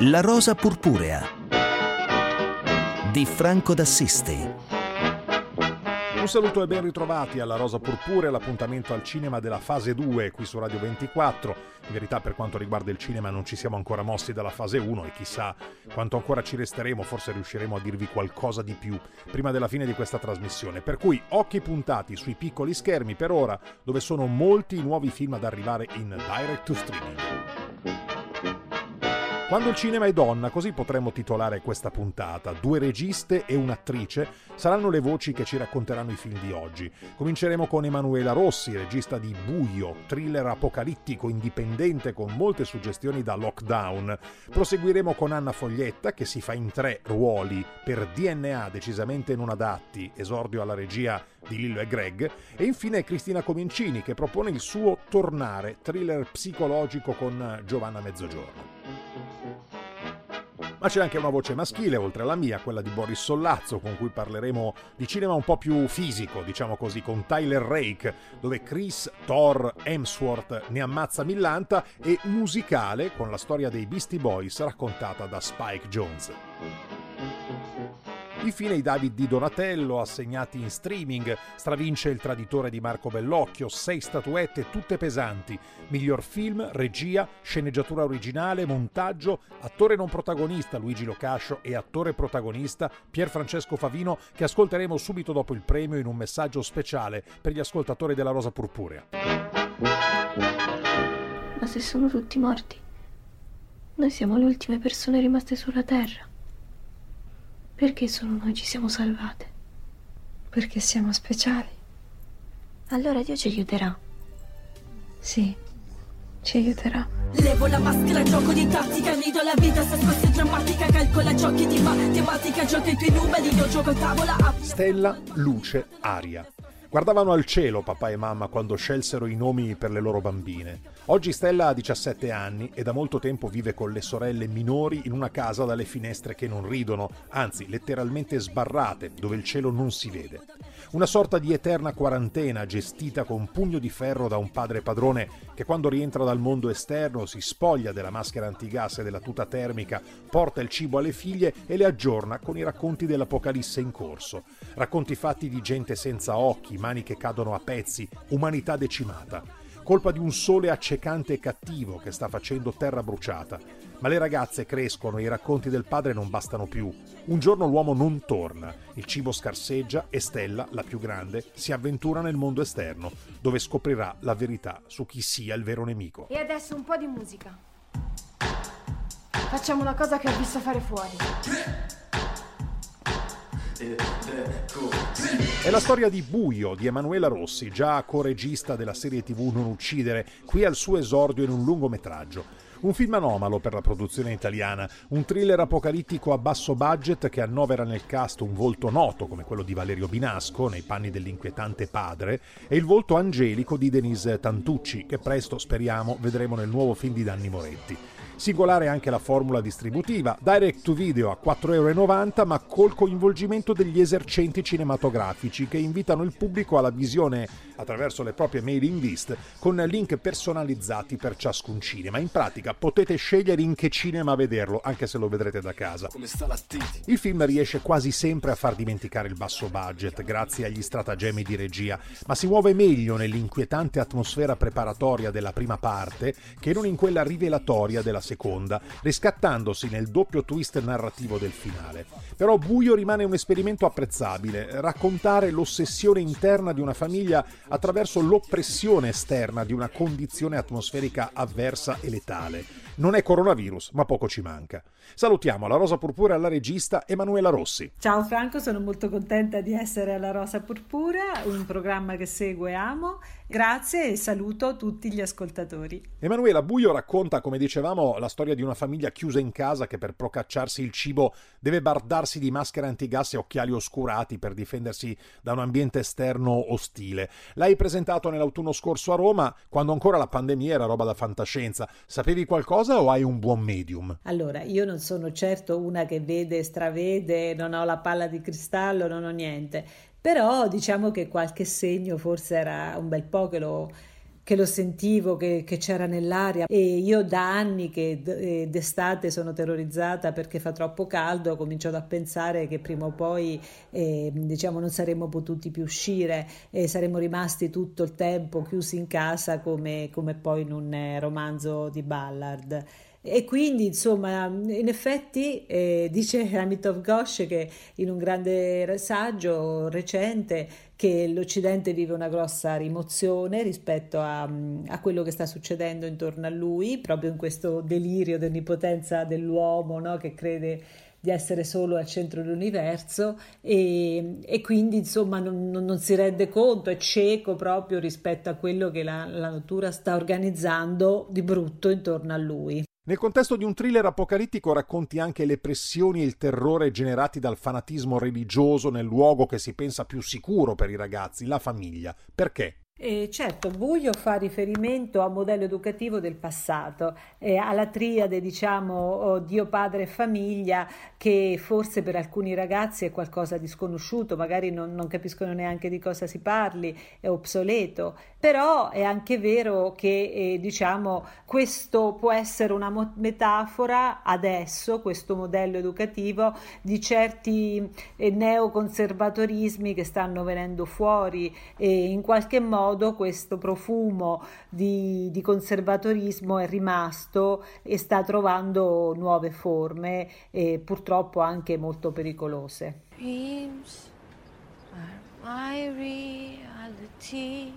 La rosa purpurea di Franco d'Assisi. Un saluto e ben ritrovati alla Rosa Purpurea, l'appuntamento al cinema della fase 2 qui su Radio 24. In verità, per quanto riguarda il cinema, non ci siamo ancora mossi dalla fase 1 e chissà quanto ancora ci resteremo, forse riusciremo a dirvi qualcosa di più prima della fine di questa trasmissione. Per cui occhi puntati sui piccoli schermi per ora, dove sono molti i nuovi film ad arrivare in direct to streaming. Quando il cinema è donna, così potremmo titolare questa puntata. 2 registe e un'attrice saranno le voci che ci racconteranno i film di oggi. Cominceremo con Emanuela Rossi, regista di Buio, thriller apocalittico indipendente con molte suggestioni da lockdown. Proseguiremo con Anna Foglietta, che si fa in 3 ruoli per DNA decisamente non adatti, esordio alla regia di Lillo e Greg, e infine Cristina Comencini, che propone il suo Tornare, thriller psicologico con Giovanna Mezzogiorno. Ma c'è anche una voce maschile, oltre alla mia, quella di Boris Sollazzo, con cui parleremo di cinema un po' più fisico, diciamo così, con Tyler Rake, dove Chris Thor Hemsworth ne ammazza millanta, e musicale, con la storia dei Beastie Boys raccontata da Spike Jonze. Infine i David di Donatello, assegnati in streaming. Stravince Il traditore di Marco Bellocchio, 6 statuette tutte pesanti. Miglior film, regia, sceneggiatura originale, montaggio, attore non protagonista Luigi Locascio e attore protagonista Pier Francesco Favino, che ascolteremo subito dopo il premio in un messaggio speciale per gli ascoltatori della Rosa Purpurea. Ma se sono tutti morti, noi siamo le ultime persone rimaste sulla Terra. Perché solo noi ci siamo salvate? Perché siamo speciali. Allora Dio ci aiuterà. Sì, ci aiuterà. Levo la maschera, gioco di tattica, rido la vita, se fosse drammatica, calcola giochi di matematica, gioca i tuoi numeri, io gioco a tavola. Stella, luce, aria. Guardavano al cielo papà e mamma quando scelsero i nomi per le loro bambine. Oggi Stella ha 17 anni e da molto tempo vive con le sorelle minori in una casa dalle finestre che non ridono, anzi letteralmente sbarrate, dove il cielo non si vede. Una sorta di eterna quarantena gestita con pugno di ferro da un padre padrone che quando rientra dal mondo esterno si spoglia della maschera antigas e della tuta termica, porta il cibo alle figlie e le aggiorna con i racconti dell'apocalisse in corso. Racconti fatti di gente senza occhi, mani che cadono a pezzi, umanità decimata. Colpa di un sole accecante e cattivo che sta facendo terra bruciata. Ma le ragazze crescono e i racconti del padre non bastano più. Un giorno l'uomo non torna, il cibo scarseggia e Stella, la più grande, si avventura nel mondo esterno, dove scoprirà la verità su chi sia il vero nemico. E adesso un po' di musica. Facciamo una cosa che ho visto fare fuori. È la storia di Buio di Emanuela Rossi, già co-regista della serie TV Non uccidere, qui al suo esordio in un lungometraggio. Un film anomalo per la produzione italiana, un thriller apocalittico a basso budget che annovera nel cast un volto noto come quello di Valerio Binasco nei panni dell'inquietante padre e il volto angelico di Denise Tantucci, che presto, speriamo, vedremo nel nuovo film di Danni Moretti. Singolare anche la formula distributiva, direct to video a 4,90 € ma col coinvolgimento degli esercenti cinematografici che invitano il pubblico alla visione attraverso le proprie mailing list con link personalizzati per ciascun cinema. In pratica potete scegliere in che cinema vederlo, anche se lo vedrete da casa. Il film riesce quasi sempre a far dimenticare il basso budget grazie agli stratagemmi di regia, ma si muove meglio nell'inquietante atmosfera preparatoria della prima parte che non in quella rivelatoria della seconda, riscattandosi nel doppio twist narrativo del finale. Però Buio rimane un esperimento apprezzabile, raccontare l'ossessione interna di una famiglia attraverso l'oppressione esterna di una condizione atmosferica avversa e letale. Non è coronavirus, ma poco ci manca. Salutiamo alla Rosa Purpurea alla regista Emanuela Rossi. Ciao Franco, sono molto contenta di essere alla Rosa Purpurea, un programma che seguo e amo. Grazie e saluto tutti gli ascoltatori. Emanuela, Buio racconta, come dicevamo, la storia di una famiglia chiusa in casa che per procacciarsi il cibo deve bardarsi di maschere antigas e occhiali oscurati per difendersi da un ambiente esterno ostile. L'hai presentato nell'autunno scorso a Roma, quando ancora la pandemia era roba da fantascienza. Sapevi qualcosa o hai un buon medium? Allora, io non sono certo una che vede e stravede, non ho la palla di cristallo, non ho niente. Però diciamo che qualche segno forse era un bel po' che lo che lo sentivo, che c'era nell'aria, e io da anni che d'estate sono terrorizzata perché fa troppo caldo, ho cominciato a pensare che prima o poi diciamo non saremmo potuti più uscire e saremmo rimasti tutto il tempo chiusi in casa come poi in un romanzo di Ballard. E quindi insomma in effetti dice Amitav Ghosh che in un grande saggio recente che l'Occidente vive una grossa rimozione rispetto a quello che sta succedendo intorno a lui, proprio in questo delirio di onnipotenza dell'uomo, no? Che crede di essere solo al centro dell'universo e quindi insomma non si rende conto, è cieco proprio rispetto a quello che la natura sta organizzando di brutto intorno a lui. Nel contesto di un thriller apocalittico racconti anche le pressioni e il terrore generati dal fanatismo religioso nel luogo che si pensa più sicuro per i ragazzi, la famiglia. Perché? Certo, Buio fa riferimento a un modello educativo del passato, alla triade diciamo Dio, padre e famiglia, che forse per alcuni ragazzi è qualcosa di sconosciuto, magari non capiscono neanche di cosa si parli, è obsoleto, però è anche vero che diciamo questo può essere una metafora adesso, questo modello educativo, di certi neoconservatorismi che stanno venendo fuori e in qualche modo questo profumo di conservatorismo è rimasto e sta trovando nuove forme e purtroppo anche molto pericolose. Dreams are my reality,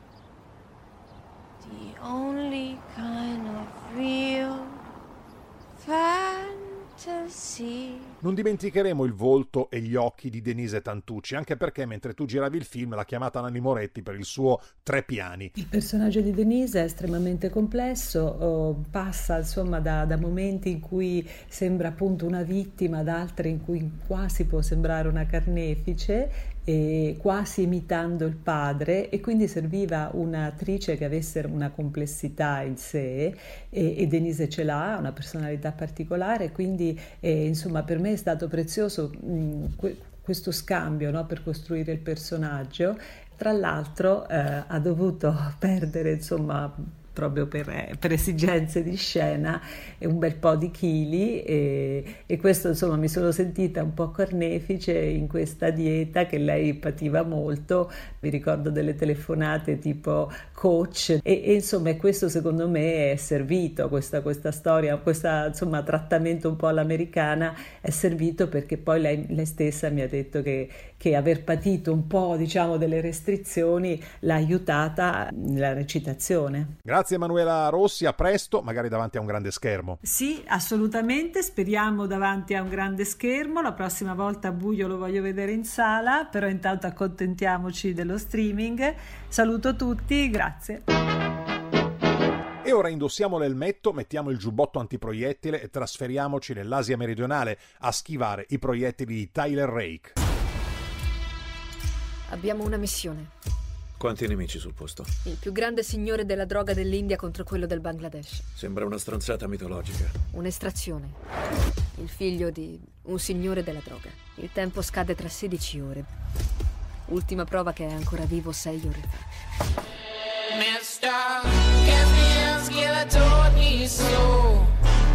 the only kind of real fantasy. Non dimenticheremo il volto e gli occhi di Denise Tantucci, anche perché mentre tu giravi il film l'ha chiamata Nanni Moretti per il suo 3 piani. Il personaggio di Denise è estremamente complesso, passa insomma da momenti in cui sembra appunto una vittima ad altri in cui quasi può sembrare una carnefice, quasi imitando il padre, e quindi serviva un'attrice che avesse una complessità in sé e Denise ce l'ha, una personalità particolare, quindi insomma per me è stato prezioso questo scambio, no, per costruire il personaggio. Tra l'altro ha dovuto perdere insomma proprio per esigenze di scena un bel po' di chili e questo insomma mi sono sentita un po' carnefice in questa dieta che lei pativa molto. Mi ricordo delle telefonate tipo coach e insomma questo secondo me è servito, questa storia, questo insomma trattamento un po' all'americana è servito perché poi lei stessa mi ha detto che aver patito un po' diciamo delle restrizioni l'ha aiutata nella recitazione. Grazie Emanuela Rossi, a presto, magari davanti a un grande schermo. Sì, assolutamente, speriamo davanti a un grande schermo, la prossima volta Buio lo voglio vedere in sala, però intanto accontentiamoci dello streaming. Saluto tutti, grazie. E ora indossiamo l'elmetto, mettiamo il giubbotto antiproiettile e trasferiamoci nell'Asia meridionale a schivare i proiettili di Tyler Rake. Abbiamo una missione. Quanti nemici sul posto? Il più grande signore della droga dell'India contro quello del Bangladesh. Sembra una stronzata mitologica. Un'estrazione. Il figlio di un signore della droga. Il tempo scade tra 16 ore. Ultima prova che è ancora vivo 6 ore fa. Mr. Kavinsky, I told me so.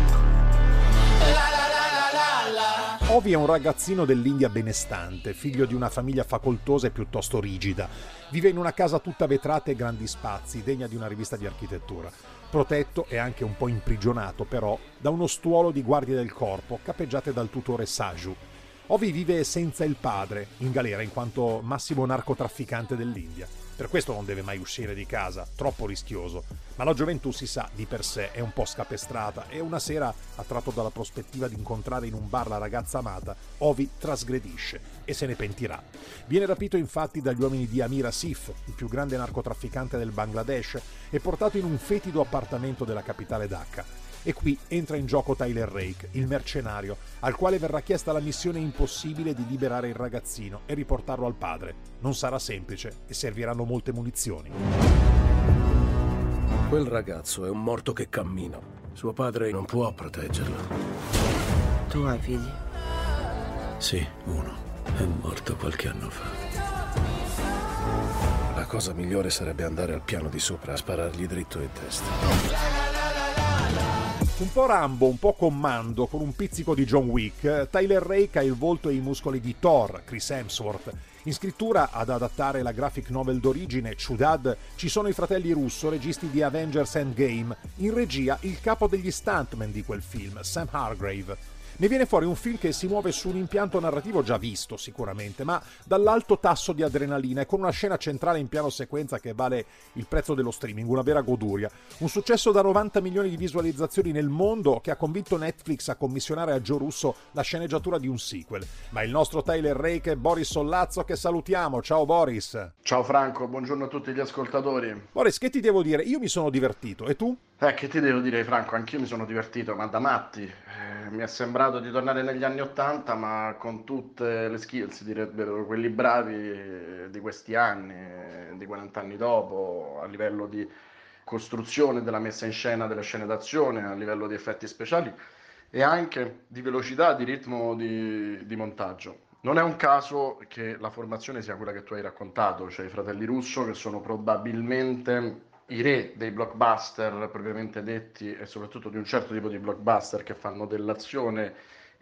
Ovi è un ragazzino dell'India benestante, figlio di una famiglia facoltosa e piuttosto rigida. Vive in una casa tutta vetrata e grandi spazi, degna di una rivista di architettura. Protetto e anche un po' imprigionato, però, da uno stuolo di guardie del corpo, capeggiate dal tutore Saju. Ovi vive senza il padre, in galera in quanto massimo narcotrafficante dell'India. Per questo non deve mai uscire di casa, troppo rischioso. Ma la gioventù, si sa, di per sé è un po' scapestrata e una sera, attratto dalla prospettiva di incontrare in un bar la ragazza amata, Ovi trasgredisce e se ne pentirà. Viene rapito infatti dagli uomini di Amir Asif, il più grande narcotrafficante del Bangladesh, e portato in un fetido appartamento della capitale Dhaka. E qui entra in gioco Tyler Rake, il mercenario, al quale verrà chiesta la missione impossibile di liberare il ragazzino e riportarlo al padre. Non sarà semplice e serviranno molte munizioni. Quel ragazzo è un morto che cammina. Suo padre non può proteggerlo. Tu hai figli? Sì, uno. È morto qualche anno fa. La cosa migliore sarebbe andare al piano di sopra a sparargli dritto in testa. Un po' Rambo, un po' Commando, con un pizzico di John Wick, Tyler Rake ha il volto e i muscoli di Thor, Chris Hemsworth. In scrittura, ad adattare la graphic novel d'origine, Ciudad, ci sono i fratelli Russo, registi di Avengers Endgame. In regia, il capo degli stuntman di quel film, Sam Hargrave. Ne viene fuori un film che si muove su un impianto narrativo già visto sicuramente, ma dall'alto tasso di adrenalina e con una scena centrale in piano sequenza che vale il prezzo dello streaming, una vera goduria. Un successo da 90 milioni di visualizzazioni nel mondo che ha convinto Netflix a commissionare a Joe Russo la sceneggiatura di un sequel. Ma il nostro Tyler Rake è Boris Sollazzo, che salutiamo. Ciao Boris. Ciao Franco, buongiorno a tutti gli ascoltatori. Boris, che ti devo dire? Io mi sono divertito, e tu? Che ti devo dire Franco, anch'io mi sono divertito, ma da matti. Mi è sembrato di tornare negli anni '80, ma con tutte le skills, direbbero quelli bravi di questi anni, di 40 anni dopo, a livello di costruzione della messa in scena delle scene d'azione, a livello di effetti speciali e anche di velocità, di ritmo di montaggio. Non è un caso che la formazione sia quella che tu hai raccontato, cioè i fratelli Russo, che sono probabilmente i re dei blockbuster propriamente detti e soprattutto di un certo tipo di blockbuster che fanno dell'azione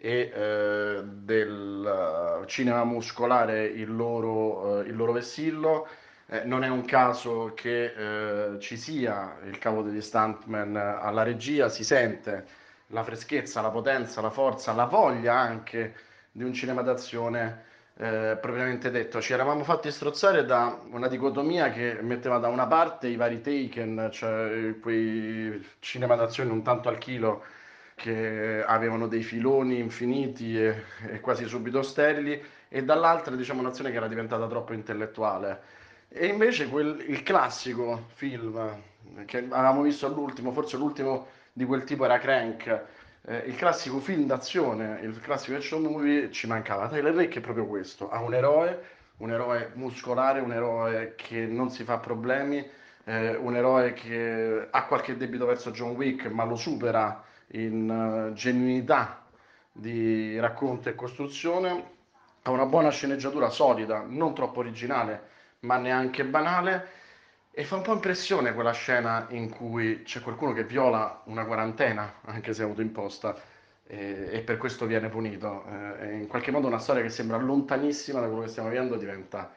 e del cinema muscolare il loro vessillo. Non è un caso che ci sia il capo degli stuntman alla regia, si sente la freschezza, la potenza, la forza, la voglia anche di un cinema d'azione propriamente detto. Ci eravamo fatti strozzare da una dicotomia che metteva da una parte i vari Taken, cioè quei cinema d'azione un tanto al chilo che avevano dei filoni infiniti e quasi subito sterili, e dall'altra diciamo un'azione che era diventata troppo intellettuale. E invece il classico film che avevamo visto all'ultimo, forse l'ultimo di quel tipo era Crank, il classico film d'azione, il classico action movie, ci mancava. Tyler Rake è proprio questo, ha un eroe muscolare, un eroe che non si fa problemi, un eroe che ha qualche debito verso John Wick ma lo supera in genuinità di racconto e costruzione, ha una buona sceneggiatura solida, non troppo originale ma neanche banale. E fa un po' impressione quella scena in cui c'è qualcuno che viola una quarantena, anche se autoimposta, e per questo viene punito. In qualche modo una storia che sembra lontanissima da quello che stiamo vivendo diventa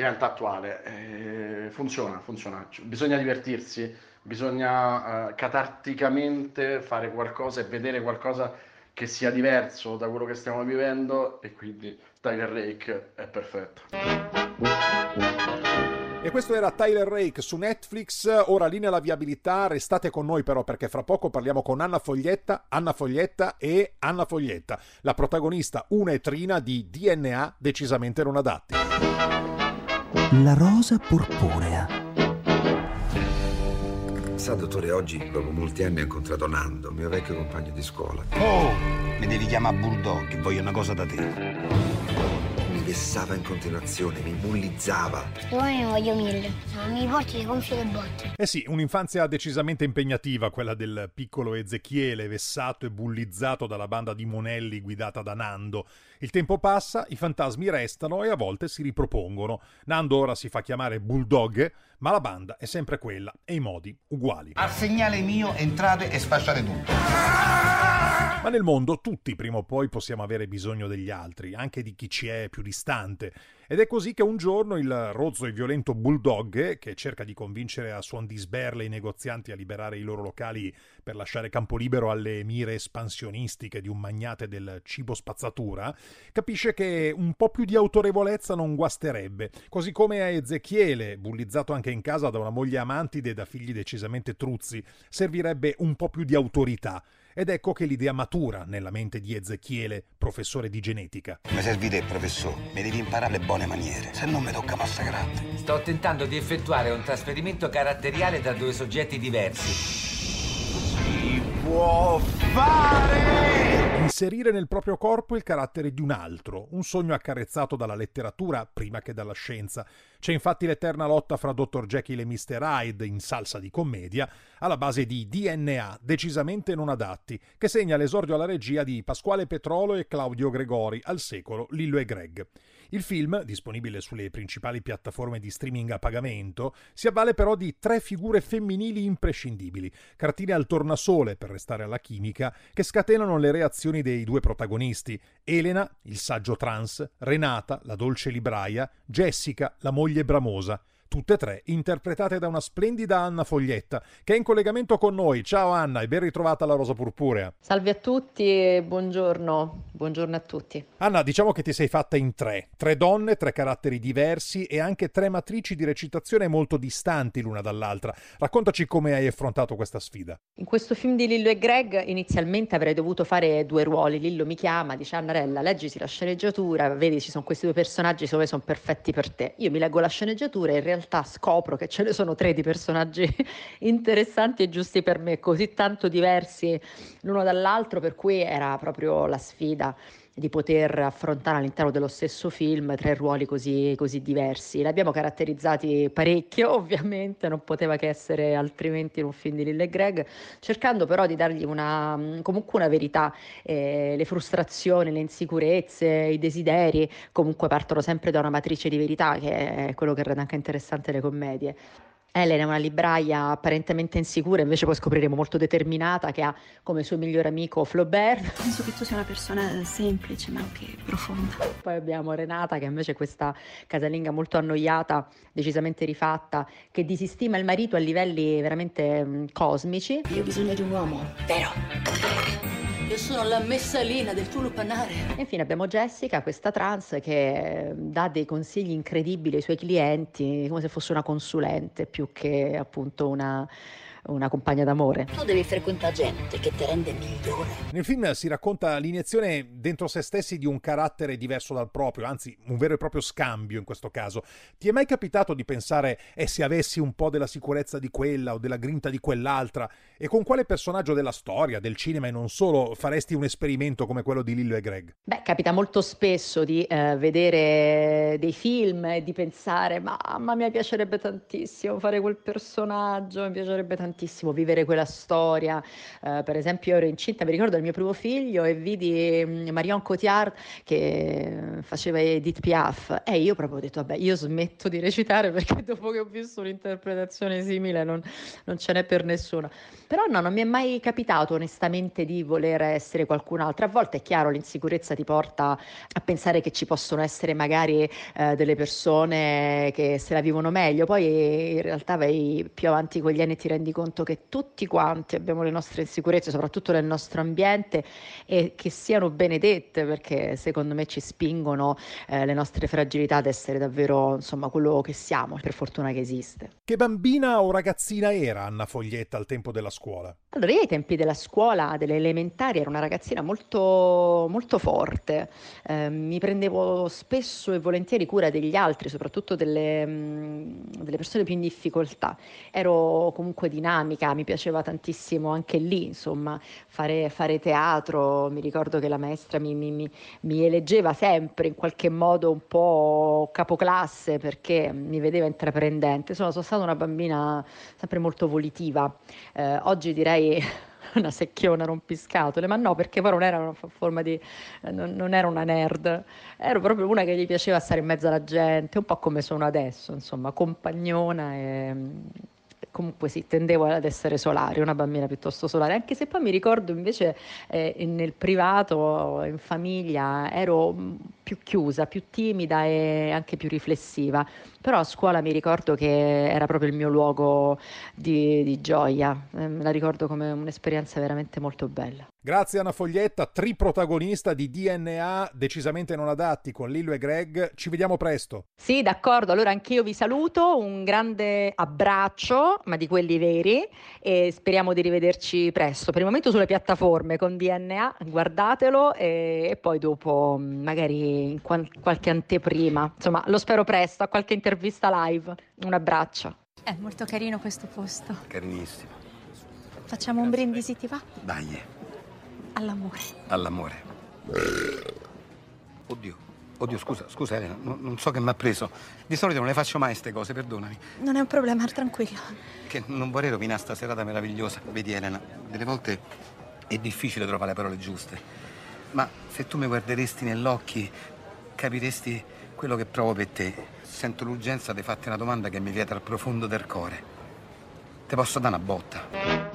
attuale. Funziona. Bisogna divertirsi, bisogna catarticamente fare qualcosa e vedere qualcosa che sia diverso da quello che stiamo vivendo, e quindi Tyler Rake è perfetto. E questo era Tyler Rake su Netflix. Ora linea alla viabilità, restate con noi però, perché fra poco parliamo con Anna Foglietta, la protagonista una e trina di DNA decisamente non adatti. La rosa purpurea. Sa, dottore, oggi dopo molti anni ho incontrato Nando, mio vecchio compagno di scuola. Oh, mi devi chiamare Bulldog, voglio una cosa da te. Mi vessava in continuazione, mi bullizzava. Domani ne voglio 1000. Mi porti le gonfie del botte. Eh sì, un'infanzia decisamente impegnativa, quella del piccolo Ezechiele, vessato e bullizzato dalla banda di monelli guidata da Nando. Il tempo passa, i fantasmi restano e a volte si ripropongono. Nando ora si fa chiamare Bulldog, ma la banda è sempre quella e i modi uguali. Al segnale mio entrate e sfasciate tutto. Ma nel mondo tutti prima o poi possiamo avere bisogno degli altri, anche di chi ci è più distante. Ed è così che un giorno il rozzo e violento Bulldog, che cerca di convincere a suon di sberle i negozianti a liberare i loro locali per lasciare campo libero alle mire espansionistiche di un magnate del cibo spazzatura, capisce che un po' più di autorevolezza non guasterebbe, così come a Ezechiele, bullizzato anche in casa da una moglie amantide e da figli decisamente truzzi, servirebbe un po' più di autorità. Ed ecco che l'idea matura nella mente di Ezechiele, professore di genetica. Mi servi te, professore. Mi devi imparare le buone maniere, se no mi tocca massacrarti. Sto tentando di effettuare un trasferimento caratteriale tra due soggetti diversi. Si può fare! Inserire nel proprio corpo il carattere di un altro, un sogno accarezzato dalla letteratura prima che dalla scienza. C'è infatti l'eterna lotta fra Dr. Jekyll e Mr. Hyde in salsa di commedia, alla base di DNA, decisamente non adatti, che segna l'esordio alla regia di Pasquale Petrolo e Claudio Gregori, al secolo Lillo e Greg. Il film, disponibile sulle principali piattaforme di streaming a pagamento, si avvale però di 3 figure femminili imprescindibili, cartine al tornasole, per restare alla chimica, che scatenano le reazioni dei 2 protagonisti: Elena, il saggio trans, Renata, la dolce libraia, Jessica, la moglie bramosa. Tutte e 3 interpretate da una splendida Anna Foglietta, che è in collegamento con noi. Ciao Anna e ben ritrovata alla Rosa Purpurea. Salve a tutti e buongiorno a tutti. Anna, diciamo che ti sei fatta in 3 donne, 3 caratteri diversi e anche 3 matrici di recitazione molto distanti l'una dall'altra. Raccontaci come hai affrontato questa sfida. In questo film di Lillo e Greg inizialmente avrei dovuto fare 2 ruoli. Lillo mi chiama, dice: Annarella, leggiti la sceneggiatura, vedi ci sono questi 2 personaggi, secondo me sono perfetti per te. Io mi leggo la sceneggiatura e in realtà scopro che ce ne sono 3 di personaggi interessanti e giusti per me, così tanto diversi l'uno dall'altro, per cui era proprio la sfida di poter affrontare all'interno dello stesso film 3 ruoli così diversi. Li abbiamo caratterizzati parecchio, ovviamente, non poteva che essere altrimenti in un film di Lillo e Greg, cercando però di dargli comunque una verità. Le frustrazioni, le insicurezze, i desideri comunque partono sempre da una matrice di verità, che è quello che rende anche interessante le commedie. Elena è una libraia apparentemente insicura, invece poi scopriremo molto determinata, che ha come suo migliore amico Flaubert. Penso che tu sia una persona semplice ma anche profonda. Poi abbiamo Renata, che invece è questa casalinga molto annoiata, decisamente rifatta, che disistima il marito a livelli veramente cosmici. Io ho bisogno di un uomo vero. Io sono la messalina del tuo lupanare. E infine abbiamo Jessica, questa trans che dà dei consigli incredibili ai suoi clienti, come se fosse una consulente più che appunto una compagna d'amore. Tu devi frequentare gente che ti rende migliore. Nel film si racconta l'iniezione dentro se stessi di un carattere diverso dal proprio, anzi un vero e proprio scambio in questo caso. Ti è mai capitato di pensare se avessi un po' della sicurezza di quella o della grinta di quell'altra, e con quale personaggio della storia, del cinema e non solo, faresti un esperimento come quello di Lillo e Greg? Beh, capita molto spesso di vedere dei film e di pensare: mamma, mi piacerebbe tantissimo fare quel personaggio, mi piacerebbe tantissimo vivere quella storia. Per esempio, io ero incinta, mi ricordo, del mio primo figlio, e vidi Marion Cotillard che faceva Edith Piaf, e io proprio ho detto: vabbè, io smetto di recitare, perché dopo che ho visto un'interpretazione simile non ce n'è per nessuno. Però no, non mi è mai capitato onestamente di voler essere qualcun altro. A volte è chiaro, l'insicurezza ti porta a pensare che ci possono essere magari delle persone che se la vivono meglio, poi in realtà vai più avanti con gli anni e ti rendi conto che tutti quanti abbiamo le nostre insicurezze, soprattutto nel nostro ambiente, e che siano benedette, perché secondo me ci spingono le nostre fragilità ad essere davvero, insomma, quello che siamo, per fortuna che esiste. Che bambina o ragazzina era Anna Foglietta al tempo della scuola? Allora, io ai tempi della scuola, delle elementari, ero una ragazzina molto, molto forte. Mi prendevo spesso e volentieri cura degli altri, soprattutto delle persone più in difficoltà. Ero comunque dinamica, mi piaceva tantissimo anche lì, insomma, fare teatro. Mi ricordo che la maestra mi eleggeva sempre in qualche modo un po' capoclasse, perché mi vedeva intraprendente. Sono stata una bambina sempre molto volitiva. Oggi direi una secchiona rompiscatole, ma no, perché poi non era una forma di non ero una nerd, ero proprio una che gli piaceva stare in mezzo alla gente, un po' come sono adesso, insomma, compagnona, e comunque sì, tendevo ad essere solare, una bambina piuttosto solare, anche se poi mi ricordo invece nel privato, in famiglia, ero più chiusa, più timida e anche più riflessiva, però a scuola mi ricordo che era proprio il mio luogo di gioia, me la ricordo come un'esperienza veramente molto bella. Grazie Anna Foglietta, triprotagonista di DNA decisamente non adatti con Lillo e Greg. Ci vediamo presto. Sì, d'accordo, allora anch'io vi saluto, un grande abbraccio, ma di quelli veri, e speriamo di rivederci presto. Per il momento sulle piattaforme con DNA, guardatelo, e poi dopo magari in qualche anteprima, insomma lo spero presto, a qualche intervista live. Un abbraccio. È molto carino questo posto. Carinissimo. Facciamo un brindisi, ti va? Dai. all'amore. All'amore. Oddio, scusa Elena, non so che mi ha preso. Di solito non le faccio mai ste cose, perdonami. Non è un problema, tranquillo. Che non vorrei rovinare sta serata meravigliosa. Vedi Elena, delle volte è difficile trovare le parole giuste. Ma se tu mi guarderesti negli occhi, capiresti quello che provo per te. Sento l'urgenza di farti una domanda che mi viene dal profondo del cuore. Te posso dare una botta?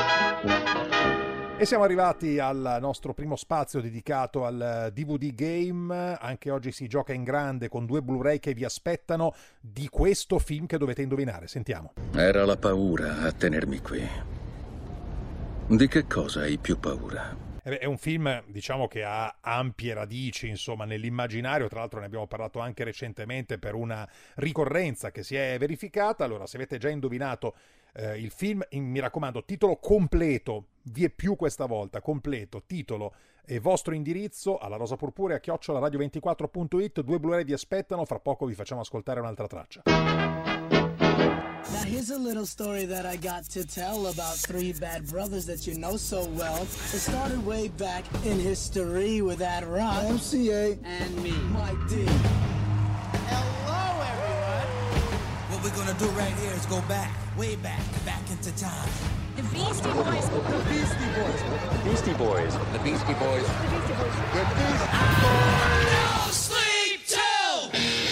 E siamo arrivati al nostro primo spazio dedicato al DVD Game. Anche oggi si gioca in grande con 2 Blu-ray che vi aspettano di questo film che dovete indovinare. Sentiamo. Era la paura a tenermi qui. Di che cosa hai più paura? È un film, diciamo, che ha ampie radici, insomma, nell'immaginario. Tra l'altro ne abbiamo parlato anche recentemente per una ricorrenza che si è verificata. Allora, se avete già indovinato il film, mi raccomando, titolo completo, vie più questa volta, completo, titolo e vostro indirizzo alla rosapurpurea@radio24.it. 2 Blu-ray vi aspettano, fra poco vi facciamo ascoltare un'altra traccia. Now here's a little story that I got to tell about 3 bad brothers that you know so well. It started way back in history with that rock, MCA, and me, Mike D. Hello everyone! What we're gonna do right here is go back, way back into time. The Beastie Boys. The Beastie Boys. The Beastie Boys. The Beastie Boys. The Beastie Boys. The Beastie Boys. No sleep till.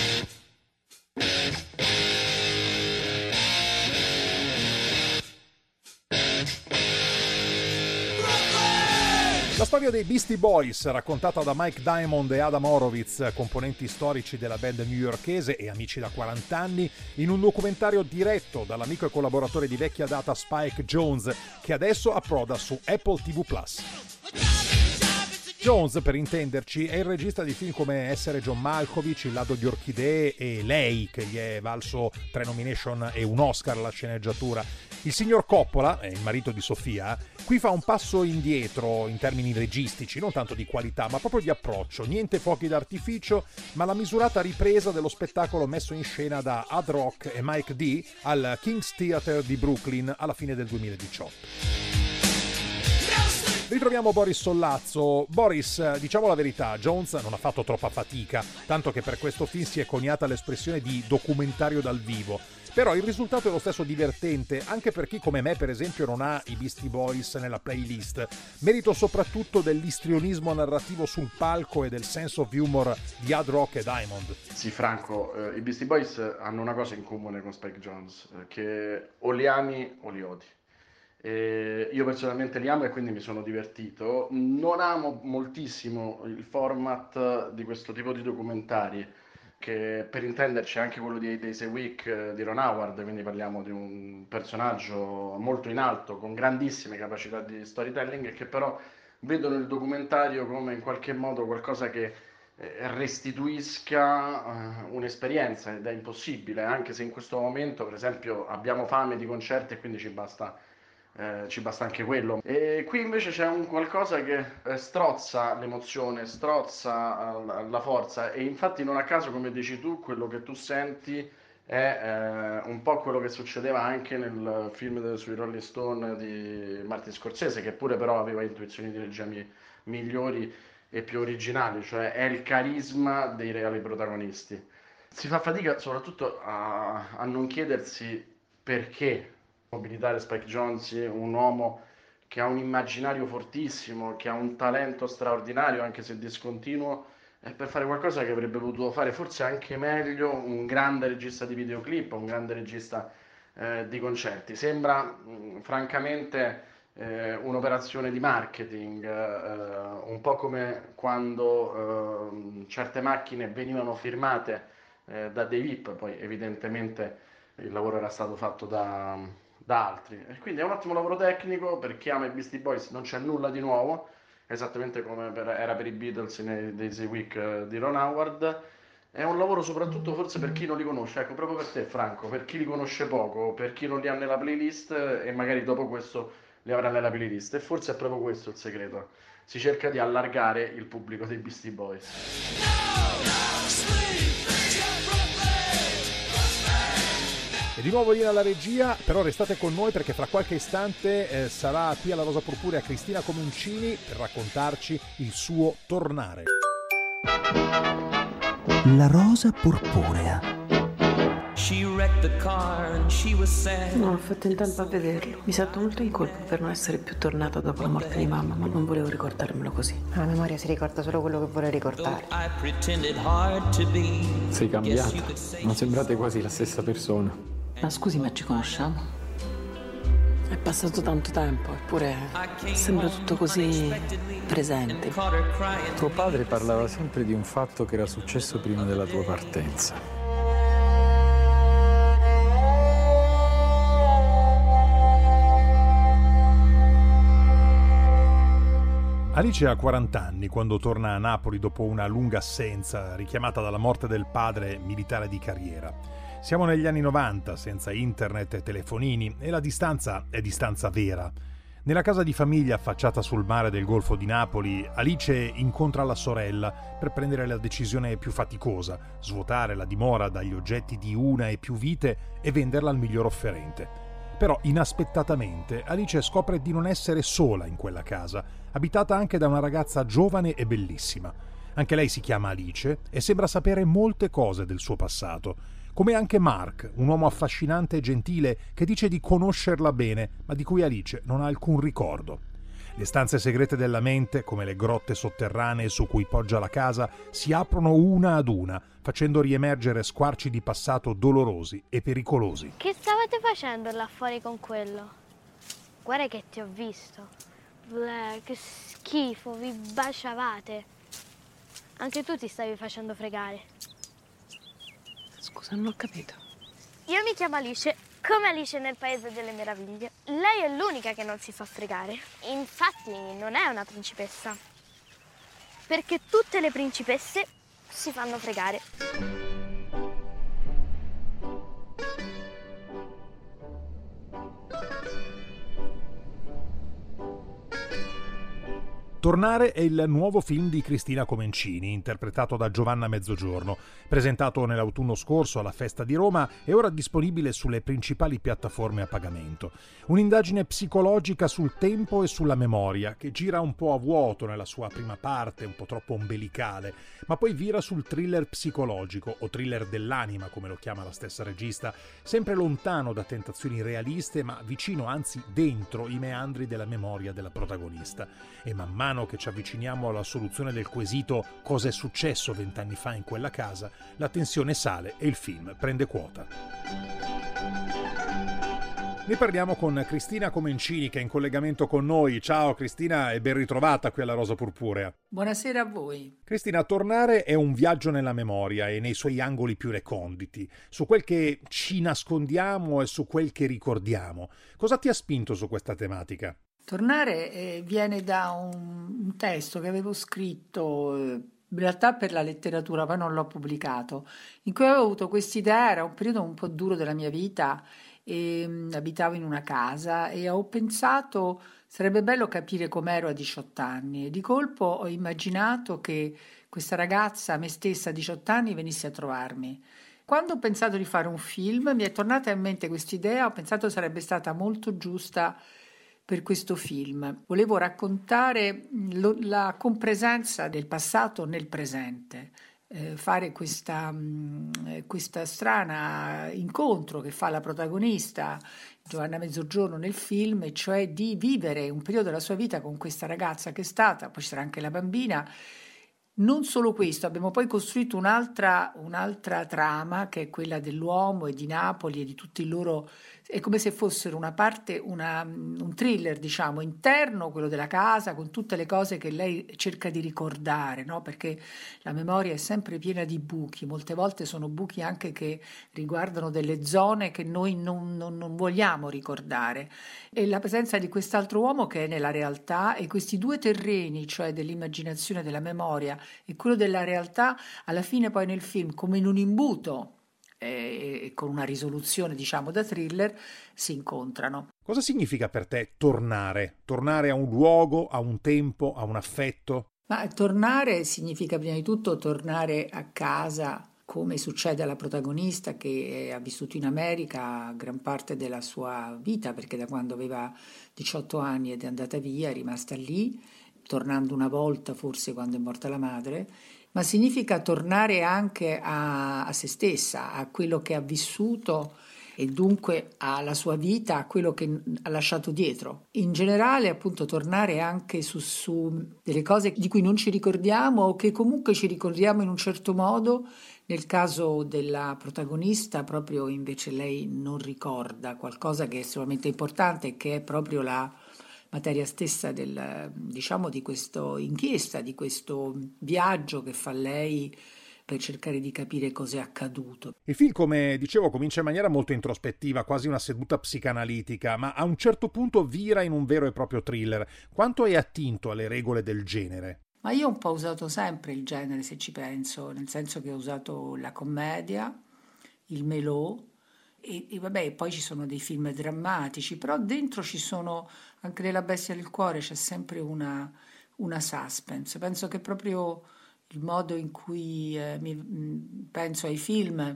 La storia dei Beastie Boys, raccontata da Mike Diamond e Adam Horowitz, componenti storici della band newyorkese e amici da 40 anni, in un documentario diretto dall'amico e collaboratore di vecchia data Spike Jonze, che adesso approda su Apple TV+. Jones, per intenderci, è il regista di film come Essere John Malkovich, Il lago di orchidee e Lei, che gli è valso 3 nomination e un Oscar alla sceneggiatura. Il signor Coppola, il marito di Sofia, qui fa un passo indietro in termini registici, non tanto di qualità, ma proprio di approccio. Niente fuochi d'artificio, ma la misurata ripresa dello spettacolo messo in scena da Ad Rock e Mike D al King's Theatre di Brooklyn alla fine del 2018. Ritroviamo Boris Sollazzo. Boris, diciamo la verità, Jones non ha fatto troppa fatica, tanto che per questo film si è coniata l'espressione di documentario dal vivo. Però il risultato è lo stesso divertente, anche per chi come me, per esempio, non ha i Beastie Boys nella playlist. Merito soprattutto dell'istrionismo narrativo sul palco e del sense of humor di Ad Rock e Diamond. Sì, Franco, i Beastie Boys hanno una cosa in comune con Spike Jonze, che o li ami o li odi. Io personalmente li amo e quindi mi sono divertito. Non amo moltissimo il format di questo tipo di documentari, che per intenderci è anche quello di 8 Days a Week di Ron Howard, quindi parliamo di un personaggio molto in alto, con grandissime capacità di storytelling, e che però vedono il documentario come in qualche modo qualcosa che restituisca un'esperienza, ed è impossibile, anche se in questo momento, per esempio, abbiamo fame di concerti e quindi ci basta anche quello. E qui invece c'è un qualcosa che strozza l'emozione, strozza la forza, e infatti non a caso, come dici tu, quello che tu senti è un po' quello che succedeva anche nel film sui Rolling Stone di Martin Scorsese, che pure però aveva intuizioni di regia migliori e più originali, cioè è il carisma dei reali protagonisti. Si fa fatica soprattutto a non chiedersi perché mobilitare Spike Jonze, un uomo che ha un immaginario fortissimo, che ha un talento straordinario, anche se discontinuo, per fare qualcosa che avrebbe potuto fare forse anche meglio un grande regista di videoclip, un grande regista di concerti. Sembra francamente un'operazione di marketing, un po' come quando certe macchine venivano firmate da dei VIP, poi evidentemente il lavoro era stato fatto da altri, e quindi è un ottimo lavoro tecnico. Per chi ama i Beastie Boys non c'è nulla di nuovo, esattamente come era per i Beatles nei Days a Week di Ron Howard. È un lavoro soprattutto forse per chi non li conosce, ecco, proprio per te Franco, per chi li conosce poco, per chi non li ha nella playlist e magari dopo questo li avrà nella playlist, e forse è proprio questo il segreto: si cerca di allargare il pubblico dei Beastie Boys. E E di nuovo linea alla regia, però restate con noi perché fra qualche istante sarà qui alla Rosa Purpurea Cristina Comencini per raccontarci il suo tornare. La Rosa Purpurea. Non ho fatto in tempo a vederlo. Mi sento molto in colpa per non essere più tornata dopo la morte di mamma, ma non volevo ricordarmelo così. La memoria si ricorda solo quello che vuole ricordare. Sei cambiata. Non sembrate quasi la stessa persona. Ma scusi, ma ci conosciamo? È passato tanto tempo, eppure sembra tutto così presente. Tuo padre parlava sempre di un fatto che era successo prima della tua partenza. Alice ha 40 anni quando torna a Napoli dopo una lunga assenza richiamata dalla morte del padre militare di carriera. Siamo negli anni 90, senza internet e telefonini, e la distanza è distanza vera. Nella casa di famiglia affacciata sul mare del Golfo di Napoli, Alice incontra la sorella per prendere la decisione più faticosa, svuotare la dimora dagli oggetti di una e più vite e venderla al miglior offerente. Però inaspettatamente Alice scopre di non essere sola in quella casa, abitata anche da una ragazza giovane e bellissima. Anche lei si chiama Alice e sembra sapere molte cose del suo passato, come anche Mark, un uomo affascinante e gentile che dice di conoscerla bene, ma di cui Alice non ha alcun ricordo. Le stanze segrete della mente, come le grotte sotterranee su cui poggia la casa, si aprono una ad una, facendo riemergere squarci di passato dolorosi e pericolosi. Che stavate facendo là fuori con quello? Guarda che ti ho visto. Bleh, che schifo, vi baciavate. Anche tu ti stavi facendo fregare. Scusa, non ho capito. Io mi chiamo Alice, come Alice nel Paese delle Meraviglie. Lei è l'unica che non si fa fregare. Infatti non è una principessa. Perché tutte le principesse si fanno fregare. Tornare è il nuovo film di Cristina Comencini, interpretato da Giovanna Mezzogiorno, presentato nell'autunno scorso alla Festa di Roma e ora disponibile sulle principali piattaforme a pagamento. Un'indagine psicologica sul tempo e sulla memoria, che gira un po' a vuoto nella sua prima parte, un po' troppo ombelicale, ma poi vira sul thriller psicologico, o thriller dell'anima, come lo chiama la stessa regista, sempre lontano da tentazioni realiste, ma vicino, anzi dentro, i meandri della memoria della protagonista. E man mano che ci avviciniamo alla soluzione del quesito cosa è successo 20 anni fa in quella casa, la tensione sale e il film prende quota. Ne parliamo con Cristina Comencini che è in collegamento con noi. Ciao Cristina e ben ritrovata qui alla Rosa Purpurea. Buonasera a voi. Cristina, tornare è un viaggio nella memoria e nei suoi angoli più reconditi, su quel che ci nascondiamo e su quel che ricordiamo. Cosa ti ha spinto su questa tematica? Tornare viene da un testo che avevo scritto in realtà per la letteratura, poi non l'ho pubblicato, in cui avevo avuto quest'idea. Era un periodo un po' duro della mia vita e abitavo in una casa e ho pensato sarebbe bello capire com'ero a 18 anni e di colpo ho immaginato che questa ragazza, me stessa a 18 anni, venisse a trovarmi. Quando ho pensato di fare un film mi è tornata in mente quest'idea, ho pensato sarebbe stata molto giusta per questo film. Volevo raccontare la compresenza del passato nel presente, fare questa strana incontro che fa la protagonista Giovanna Mezzogiorno nel film, e cioè di vivere un periodo della sua vita con questa ragazza che è stata, poi c'era anche la bambina. Non solo questo, abbiamo poi costruito un'altra trama che è quella dell'uomo e di Napoli e di tutti i loro. È come se fossero una parte, un thriller, diciamo, interno, quello della casa, con tutte le cose che lei cerca di ricordare, no? Perché la memoria è sempre piena di buchi, molte volte sono buchi anche che riguardano delle zone che noi non vogliamo ricordare. E la presenza di quest'altro uomo che è nella realtà e questi due terreni, cioè dell'immaginazione della memoria e quello della realtà, alla fine poi nel film, come in un imbuto, con una risoluzione diciamo da thriller, si incontrano. Cosa significa per te tornare? Tornare a un luogo, a un tempo, a un affetto? Ma tornare significa prima di tutto tornare a casa come succede alla protagonista che ha vissuto in America gran parte della sua vita, perché da quando aveva 18 anni ed è andata via, è rimasta lì, tornando una volta forse quando è morta la madre, ma significa tornare anche a se stessa, a quello che ha vissuto e dunque alla sua vita, a quello che ha lasciato dietro. In generale, appunto, tornare anche su delle cose di cui non ci ricordiamo o che comunque ci ricordiamo in un certo modo. Nel caso della protagonista, proprio invece lei non ricorda qualcosa che è estremamente importante, che è proprio la materia stessa di questa inchiesta, di questo viaggio che fa lei per cercare di capire cos'è accaduto. Il film, come dicevo, comincia in maniera molto introspettiva, quasi una seduta psicanalitica, ma a un certo punto vira in un vero e proprio thriller. Quanto è attinto alle regole del genere? Ma io ho un po' usato sempre il genere, se ci penso, nel senso che ho usato la commedia, il melò, e vabbè, poi ci sono dei film drammatici, però dentro ci sono, anche nella Bestia del cuore c'è sempre una suspense. Penso che proprio il modo in cui penso ai film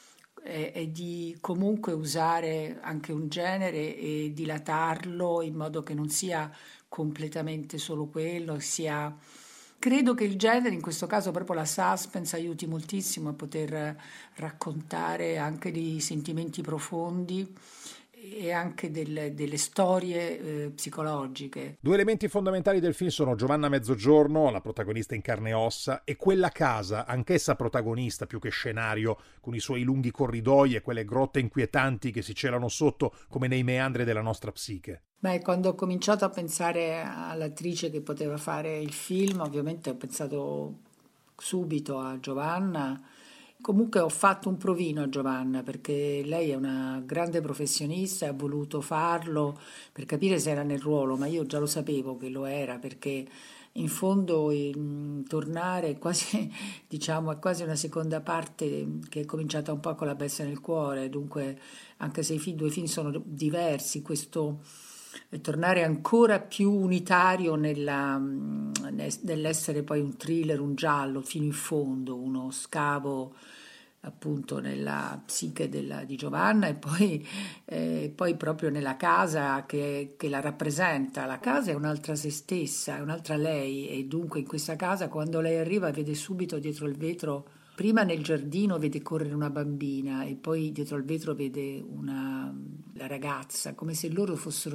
è di comunque usare anche un genere e dilatarlo in modo che non sia completamente solo quello, sia... Credo che il genere, in questo caso proprio la suspense, aiuti moltissimo a poter raccontare anche dei sentimenti profondi e anche delle storie psicologiche. Due elementi fondamentali del film sono Giovanna Mezzogiorno, la protagonista in carne e ossa, e quella casa, anch'essa protagonista più che scenario, con i suoi lunghi corridoi e quelle grotte inquietanti che si celano sotto come nei meandri della nostra psiche. Beh, quando ho cominciato a pensare all'attrice che poteva fare il film, ovviamente ho pensato subito a Giovanna. Comunque ho fatto un provino a Giovanna perché lei è una grande professionista e ha voluto farlo per capire se era nel ruolo, ma io già lo sapevo che lo era, perché in fondo tornare quasi, diciamo, è quasi una seconda parte che è cominciata un po' con La Bestia nel cuore, dunque anche se i due film sono diversi, questo tornare ancora più unitario nell'essere poi un thriller, un giallo fino in fondo, uno scavo appunto nella psiche di Giovanna e poi proprio nella casa che la rappresenta. La casa è un'altra se stessa, è un'altra lei, e dunque in questa casa quando lei arriva vede subito dietro il vetro, prima nel giardino vede correre una bambina e poi dietro al vetro vede la ragazza, come se loro fossero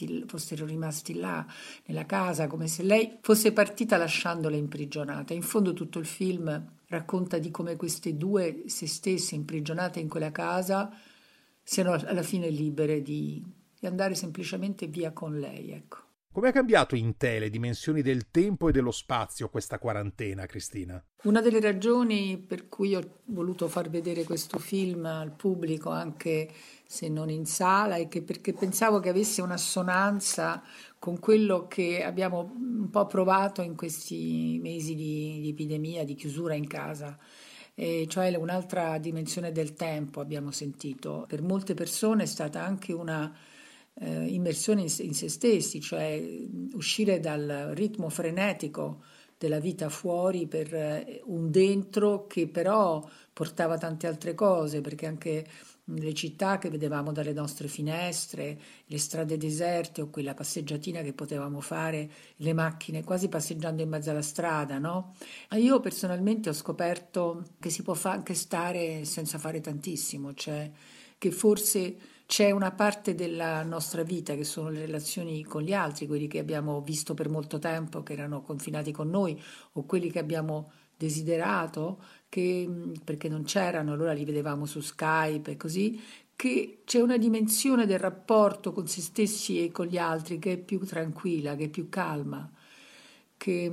rimasti là nella casa, come se lei fosse partita lasciandola imprigionata. In fondo tutto il film racconta di come queste due se stesse imprigionate in quella casa siano alla fine libere di andare semplicemente via con lei, ecco. Come ha cambiato in te le dimensioni del tempo e dello spazio questa quarantena, Cristina? Una delle ragioni per cui ho voluto far vedere questo film al pubblico, anche se non in sala, è che perché pensavo che avesse un'assonanza con quello che abbiamo un po' provato in questi mesi di epidemia, di chiusura in casa. Cioè un'altra dimensione del tempo abbiamo sentito. Per molte persone è stata anche una immersione in se stessi, cioè uscire dal ritmo frenetico della vita fuori per un dentro che però portava tante altre cose, perché anche le città che vedevamo dalle nostre finestre, le strade deserte o quella passeggiatina che potevamo fare, le macchine quasi passeggiando in mezzo alla strada, no? Io personalmente ho scoperto che si può anche stare senza fare tantissimo, cioè che forse c'è una parte della nostra vita che sono le relazioni con gli altri, quelli che abbiamo visto per molto tempo, che erano confinati con noi, o quelli che abbiamo desiderato, perché non c'erano, allora li vedevamo su Skype e così, che c'è una dimensione del rapporto con se stessi e con gli altri che è più tranquilla, che è più calma, che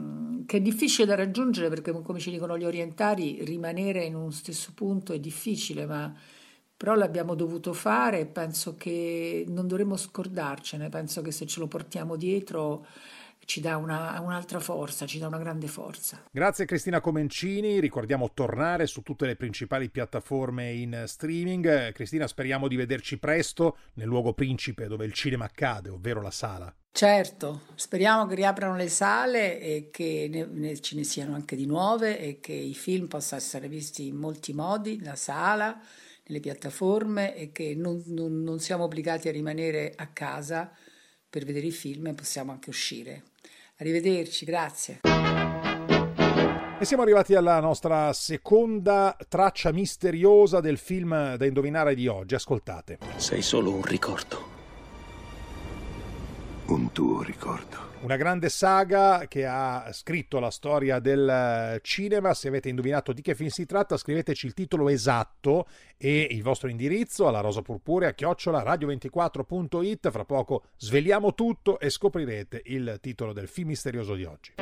è difficile da raggiungere perché, come ci dicono gli orientali, rimanere in uno stesso punto è difficile, però l'abbiamo dovuto fare e penso che non dovremmo scordarcene, penso che se ce lo portiamo dietro ci dà un'altra forza, ci dà una grande forza. Grazie Cristina Comencini, ricordiamo tornare su tutte le principali piattaforme in streaming. Cristina, speriamo di vederci presto nel luogo principe dove il cinema accade, ovvero la sala. Certo, speriamo che riaprano le sale e che ce ne siano anche di nuove e che i film possano essere visti in molti modi, la sala, nelle piattaforme, e che non siamo obbligati a rimanere a casa per vedere i film e possiamo anche uscire. Arrivederci, grazie. E siamo arrivati alla nostra seconda traccia misteriosa del film da indovinare di oggi. Ascoltate. Sei solo un ricordo. Un tuo ricordo. Una grande saga che ha scritto la storia del cinema. Se avete indovinato di che film si tratta, scriveteci il titolo esatto e il vostro indirizzo alla rosapurpurea@radio24.it. Fra poco sveliamo tutto e scoprirete il titolo del film misterioso di oggi.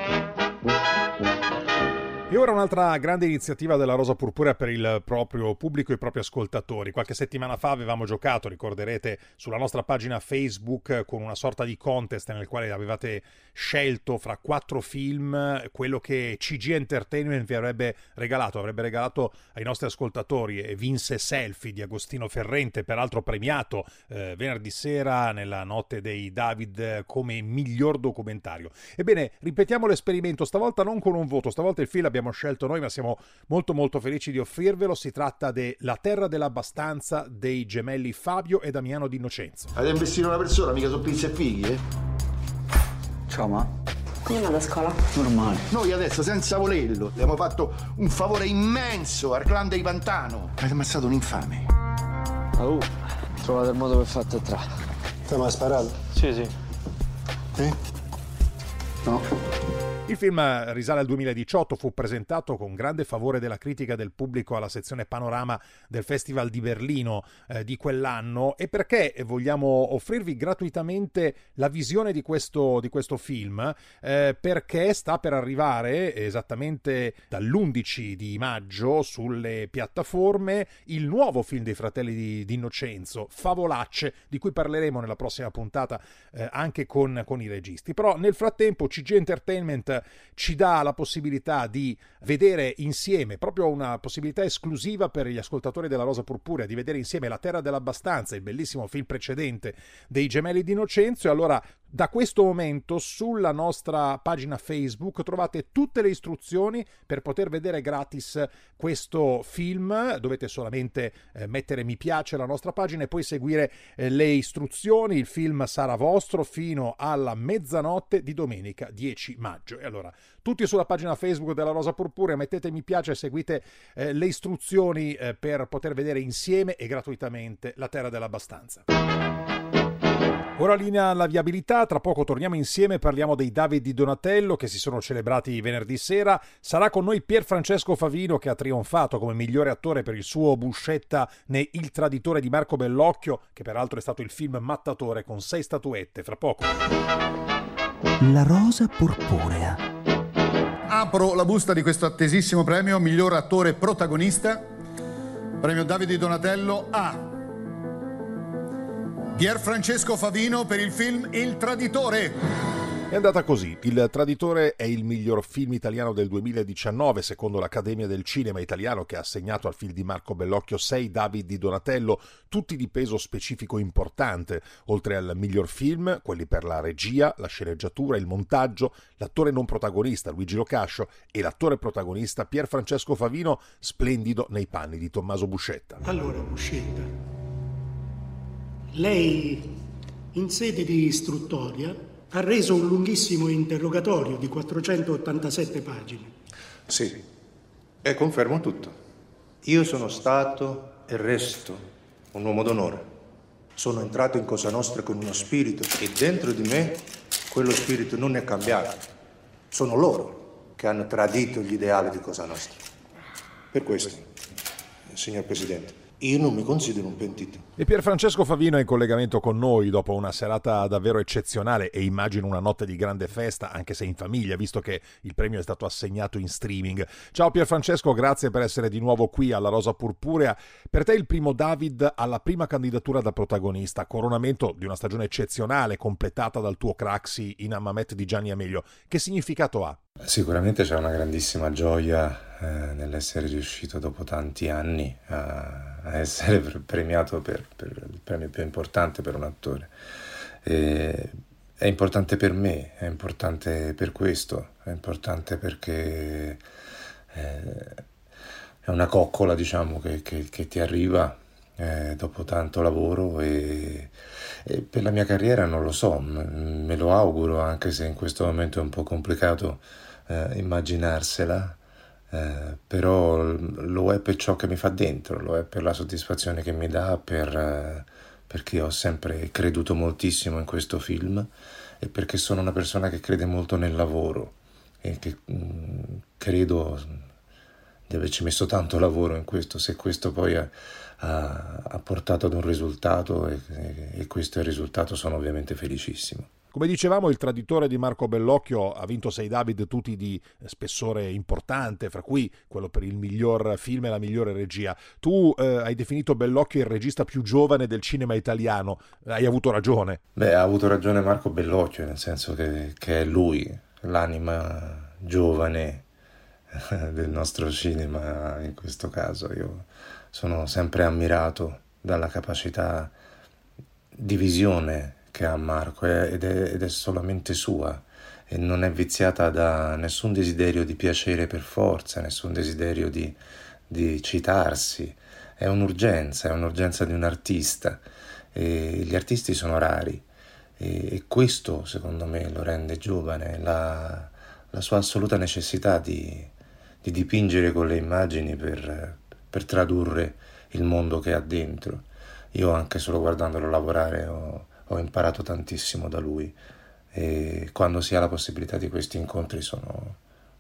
E ora un'altra grande iniziativa della Rosa Purpurea per il proprio pubblico e i propri ascoltatori. Qualche settimana fa avevamo giocato, ricorderete, sulla nostra pagina Facebook con una sorta di contest nel quale avevate scelto fra 4 film quello che CG Entertainment vi avrebbe regalato ai nostri ascoltatori, e vinse Selfie di Agostino Ferrente, peraltro premiato venerdì sera nella notte dei David come miglior documentario. Ebbene, ripetiamo l'esperimento, stavolta non con un voto, stavolta il film abbiamo scelto noi, ma siamo molto molto felici di offrirvelo. Si tratta de La terra dell'abbastanza dei gemelli Fabio e Damiano D'Innocenzo. Avete investito una persona, mica su pizza e fighi, eh? Ciao, ma come andata a scuola? Normale. Noi adesso, senza volerlo, le abbiamo fatto un favore immenso al clan dei Pantano. Avete ammazzato un infame. Trovate il modo per farti entrare. Te mi hai sparato? Sì. No. Il film risale al 2018, fu presentato con grande favore della critica e del pubblico alla sezione Panorama del Festival di Berlino di quell'anno. E perché vogliamo offrirvi gratuitamente la visione di questo film? Perché sta per arrivare esattamente dall'11 di maggio sulle piattaforme il nuovo film dei fratelli D'Innocenzo, Favolacce, di cui parleremo nella prossima puntata anche con i registi. Però nel frattempo CG Entertainment ci dà la possibilità di vedere insieme, proprio una possibilità esclusiva per gli ascoltatori della Rosa Purpurea, di vedere insieme La terra dell'abbastanza, il bellissimo film precedente dei gemelli D'Innocenzo. E allora da questo momento sulla nostra pagina Facebook trovate tutte le istruzioni per poter vedere gratis questo film. Dovete solamente mettere mi piace alla nostra pagina e poi seguire le istruzioni. Il film sarà vostro fino alla mezzanotte di domenica 10 maggio. E allora tutti sulla pagina Facebook della Rosa Purpurea, mettete mi piace e seguite le istruzioni per poter vedere insieme e gratuitamente La terra dell'abbastanza. Ora linea alla viabilità, tra poco torniamo insieme e parliamo dei David di Donatello che si sono celebrati venerdì sera. Sarà con noi Pierfrancesco Favino, che ha trionfato come migliore attore per il suo Buscetta ne Il traditore di Marco Bellocchio, che peraltro è stato il film mattatore con 6 statuette. Fra poco. La Rosa Purpurea. Apro la busta di questo attesissimo premio miglior attore protagonista. Premio David di Donatello a Pierfrancesco Favino per il film Il traditore. È andata così. Il traditore è il miglior film italiano del 2019 secondo l'Accademia del Cinema Italiano, che ha assegnato al film di Marco Bellocchio 6 David di Donatello, tutti di peso specifico importante. Oltre al miglior film, quelli per la regia, la sceneggiatura, il montaggio, l'attore non protagonista Luigi Locascio e l'attore protagonista Pierfrancesco Favino, splendido nei panni di Tommaso Buscetta. Allora, Buscetta, lei in sede di istruttoria ha reso un lunghissimo interrogatorio di 487 pagine. Sì, e confermo tutto. Io sono stato e resto un uomo d'onore. Sono entrato in Cosa Nostra con uno spirito e dentro di me quello spirito non è cambiato. Sono loro che hanno tradito gli ideali di Cosa Nostra. Per questo, signor Presidente, io non mi considero un pentito. E Pierfrancesco Favino è in collegamento con noi dopo una serata davvero eccezionale e immagino una notte di grande festa, anche se in famiglia, visto che il premio è stato assegnato in streaming. Ciao Pierfrancesco, grazie per essere di nuovo qui alla Rosa Purpurea. Per te il primo David alla prima candidatura da protagonista, coronamento di una stagione eccezionale completata dal tuo Craxi in Hammamet di Gianni Amelio. Che significato ha? Sicuramente c'è una grandissima gioia nell'essere riuscito dopo tanti anni a essere premiato per il premio più importante per un attore. È importante per me, è importante per questo, è importante perché è una coccola, diciamo, che ti arriva dopo tanto lavoro e per la mia carriera non lo so, me lo auguro, anche se in questo momento è un po' complicato immaginarsela, però lo è per ciò che mi fa dentro, lo è per la soddisfazione che mi dà, perché ho sempre creduto moltissimo in questo film e perché sono una persona che crede molto nel lavoro e che credo di averci messo tanto lavoro in questo. Se questo poi ha portato ad un risultato e questo è il risultato, sono ovviamente felicissimo. Come dicevamo, il traditore di Marco Bellocchio ha vinto 6 David, tutti di spessore importante, fra cui quello per il miglior film e la migliore regia. Tu hai definito Bellocchio il regista più giovane del cinema italiano. Hai avuto ragione. Beh, ha avuto ragione Marco Bellocchio, nel senso che è lui, l'anima giovane del nostro cinema in questo caso. Io sono sempre ammirato dalla capacità di visione che ha Marco ed è solamente sua e non è viziata da nessun desiderio di piacere per forza, nessun desiderio di citarsi. È un'urgenza di un artista e gli artisti sono rari e questo secondo me lo rende giovane, la sua assoluta necessità di dipingere con le immagini per tradurre il mondo che ha dentro. Io anche solo guardandolo lavorare ho imparato tantissimo da lui e quando si ha la possibilità di questi incontri sono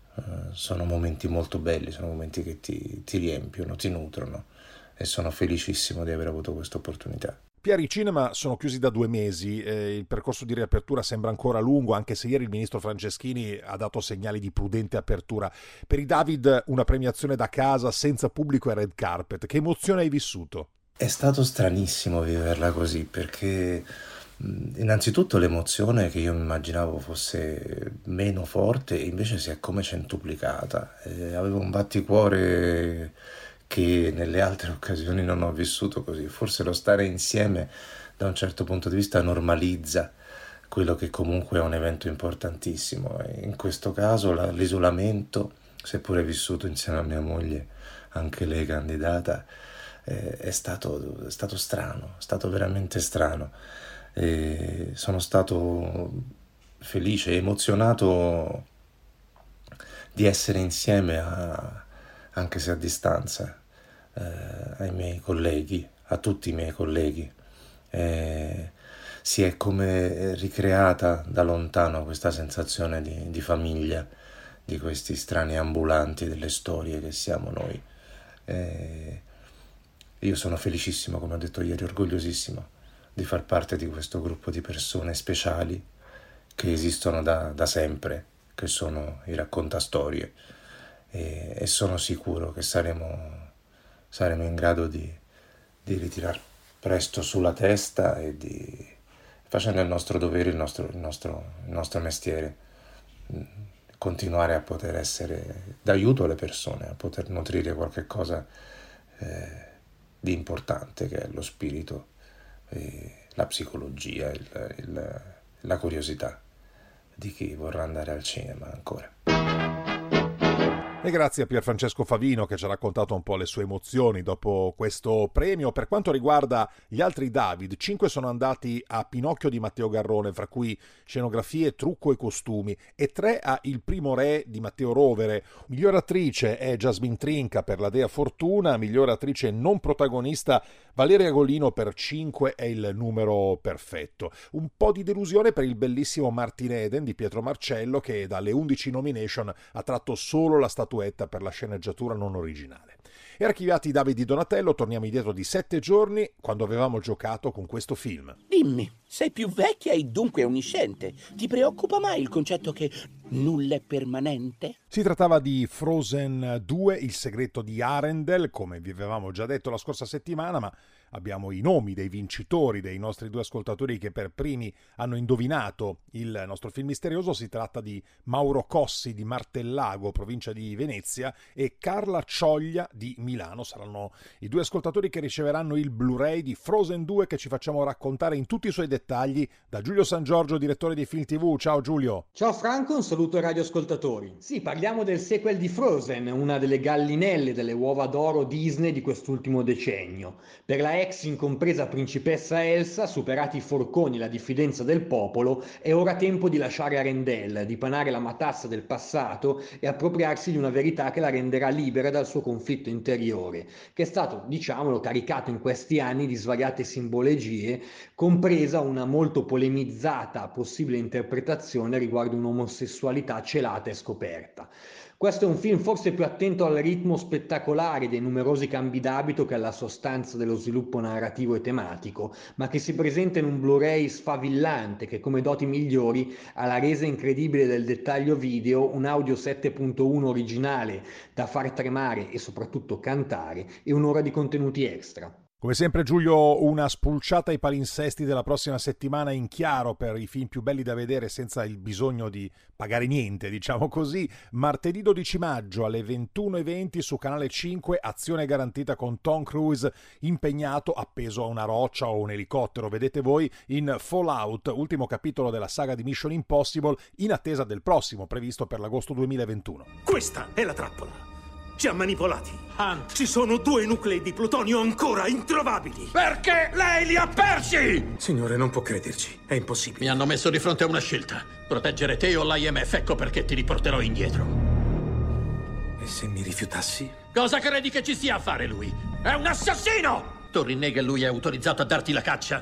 momenti molto belli, sono momenti che ti riempiono, ti nutrono e sono felicissimo di aver avuto questa opportunità. Pier, i cinema sono chiusi da 2 mesi, il percorso di riapertura sembra ancora lungo, anche se ieri il ministro Franceschini ha dato segnali di prudente apertura. Per i David una premiazione da casa, senza pubblico e red carpet. Che emozione hai vissuto? È stato stranissimo viverla così, perché innanzitutto l'emozione che io mi immaginavo fosse meno forte invece si è come centuplicata. Avevo un batticuore che nelle altre occasioni non ho vissuto così. Forse lo stare insieme da un certo punto di vista normalizza quello che comunque è un evento importantissimo e in questo caso l'isolamento, seppure vissuto insieme a mia moglie, anche lei candidata, è stato strano, è stato veramente strano. E sono stato felice e emozionato di essere insieme anche se a distanza, ai miei colleghi, a tutti i miei colleghi. Si è come ricreata da lontano questa sensazione di famiglia, di questi strani ambulanti delle storie che siamo noi. Io sono felicissimo, come ho detto ieri, orgogliosissimo di far parte di questo gruppo di persone speciali che esistono da sempre, che sono i raccontastorie. E sono sicuro che saremo in grado di ritirar presto sulla testa e facendo il nostro dovere, il nostro mestiere, continuare a poter essere d'aiuto alle persone, a poter nutrire qualche cosa di importante che è lo spirito, la psicologia, la curiosità di chi vorrà andare al cinema ancora. E grazie a Pierfrancesco Favino che ci ha raccontato un po' le sue emozioni dopo questo premio. Per quanto riguarda gli altri David, 5 sono andati a Pinocchio di Matteo Garrone, fra cui scenografie, trucco e costumi, e 3 a Il primo re di Matteo Rovere. Miglior attrice è Jasmine Trinca per La Dea Fortuna, miglior attrice non protagonista Valeria Golino per 5 è il numero perfetto. Un po' di delusione per il bellissimo Martin Eden di Pietro Marcello, che dalle 11 nomination ha tratto solo la statuetta per la sceneggiatura non originale. E archiviati Davide Di Donatello, torniamo indietro di 7 giorni, quando avevamo giocato con questo film. Dimmi, sei più vecchia e dunque onnisciente. Ti preoccupa mai il concetto che nulla è permanente? Si trattava di Frozen 2, il segreto di Arendelle, come vi avevamo già detto la scorsa settimana, ma abbiamo i nomi dei vincitori, dei nostri 2 ascoltatori che per primi hanno indovinato il nostro film misterioso. Si tratta di Mauro Cossi di Martellago, provincia di Venezia, e Carla Cioglia di Milano. Saranno i 2 ascoltatori che riceveranno il Blu-ray di Frozen 2, che ci facciamo raccontare in tutti i suoi dettagli da Giulio San Giorgio, direttore di Film TV. Ciao Giulio. Ciao Franco, un saluto ai radioascoltatori. Sì, parliamo del sequel di Frozen, una delle gallinelle delle uova d'oro Disney di quest'ultimo decennio. Per la ex incompresa principessa Elsa, superati i forconi e la diffidenza del popolo, è ora tempo di lasciare Arendelle, dipanare la matassa del passato e appropriarsi di una verità che la renderà libera dal suo conflitto interiore, che è stato, diciamolo, caricato in questi anni di svariate simbologie, compresa una molto polemizzata possibile interpretazione riguardo un'omosessualità celata e scoperta. Questo è un film forse più attento al ritmo spettacolare dei numerosi cambi d'abito che alla sostanza dello sviluppo narrativo e tematico, ma che si presenta in un Blu-ray sfavillante che, come doti migliori, ha la resa incredibile del dettaglio video, un audio 7.1 originale da far tremare e soprattutto cantare e un'ora di contenuti extra. Come sempre Giulio, una spulciata ai palinsesti della prossima settimana in chiaro per i film più belli da vedere senza il bisogno di pagare niente, diciamo così. Martedì 12 maggio alle 21:20 su Canale 5, azione garantita con Tom Cruise impegnato appeso a una roccia o un elicottero, vedete voi, in Fallout, ultimo capitolo della saga di Mission Impossible, in attesa del prossimo, previsto per l'agosto 2021. Questa è la trappola. Ci ha manipolati. Hunt. Ci sono 2 nuclei di plutonio ancora introvabili. Perché lei li ha persi? Signore, non può crederci. È impossibile. Mi hanno messo di fronte a una scelta. Proteggere te o l'IMF. Ecco perché ti riporterò indietro. E se mi rifiutassi? Cosa credi che ci stia a fare lui? È un assassino! Tu rinneghi che lui è autorizzato a darti la caccia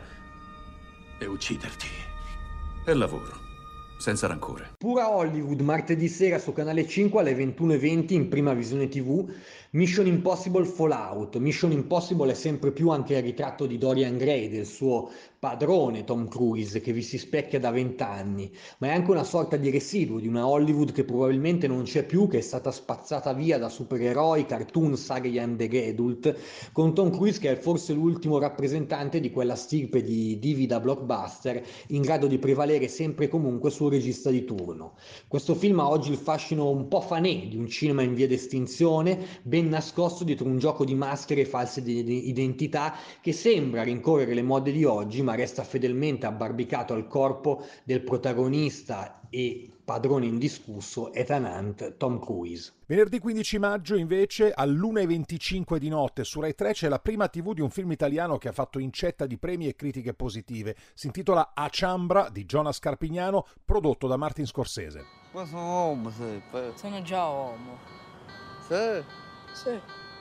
e ucciderti. È lavoro. Senza rancore. Pura Hollywood, martedì sera su Canale 5 alle 21:20 in prima visione TV, Mission Impossible Fallout. Mission Impossible è sempre più anche il ritratto di Dorian Gray, del suo padrone Tom Cruise, che vi si specchia da 20 anni, ma è anche una sorta di residuo di una Hollywood che probabilmente non c'è più, che è stata spazzata via da supereroi, cartoon, saghe young adult, con Tom Cruise che è forse l'ultimo rappresentante di quella stirpe di divi da blockbuster in grado di prevalere sempre e comunque sul regista di turno. Questo film ha oggi il fascino un po' fanè di un cinema in via d'estinzione, ben nascosto dietro un gioco di maschere e false identità che sembra rincorrere le mode di oggi, ma resta fedelmente abbarbicato al corpo del protagonista e padrone indiscusso Ethan Hunt, Tom Cruise. Venerdì 15 maggio invece all'1:25 di notte su Rai 3 c'è la prima TV di un film italiano che ha fatto incetta di premi e critiche positive. Si intitola A Ciambra di Jonas Carpignano, prodotto da Martin Scorsese. Ma sono uomo, sì. Sono già uomo. Sì? Sì.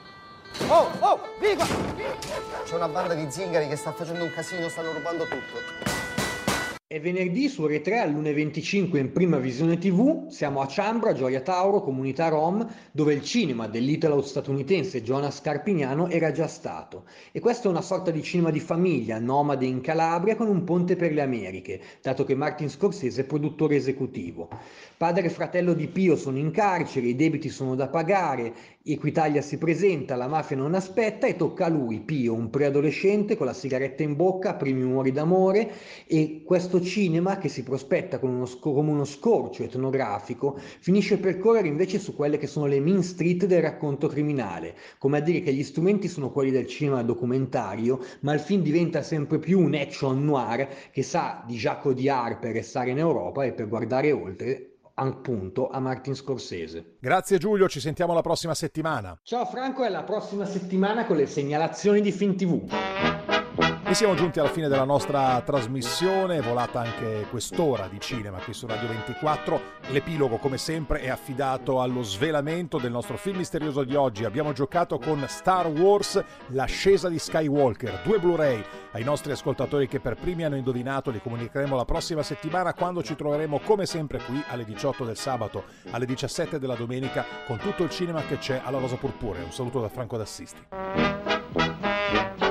Oh, vieni qua! C'è una banda di zingari che sta facendo un casino, stanno rubando tutto. E venerdì su Rai 3 all'1:25 in prima visione TV siamo a Ciambra, Gioia Tauro, comunità Rom, dove il cinema dell'italo-statunitense Jonas Carpignano era già stato. E questo è una sorta di cinema di famiglia, nomade in Calabria con un ponte per le Americhe, dato che Martin Scorsese è produttore esecutivo. Padre e fratello di Pio sono in carcere, i debiti sono da pagare, Equitalia si presenta, la mafia non aspetta e tocca a lui, Pio, un preadolescente con la sigaretta in bocca, primi umori d'amore, e questo cinema che si prospetta come uno scorcio etnografico finisce per correre invece su quelle che sono le mean street del racconto criminale, come a dire che gli strumenti sono quelli del cinema documentario, ma il film diventa sempre più un action noir che sa di Jacques Audiard per restare in Europa e per guardare oltre appunto a Martin Scorsese. Grazie Giulio, ci sentiamo la prossima settimana. Ciao Franco, e alla prossima settimana con le segnalazioni di Film TV. E siamo giunti alla fine della nostra trasmissione, volata anche quest'ora di cinema qui su Radio 24. L'epilogo, come sempre, è affidato allo svelamento del nostro film misterioso di oggi. Abbiamo giocato con Star Wars, l'ascesa di Skywalker, 2 Blu-ray. Ai nostri ascoltatori che per primi hanno indovinato li comunicheremo la prossima settimana, quando ci troveremo come sempre qui alle 18 del sabato, alle 17 della domenica, con tutto il cinema che c'è alla Rosa Purpurea. Un saluto da Franco D'Assisti.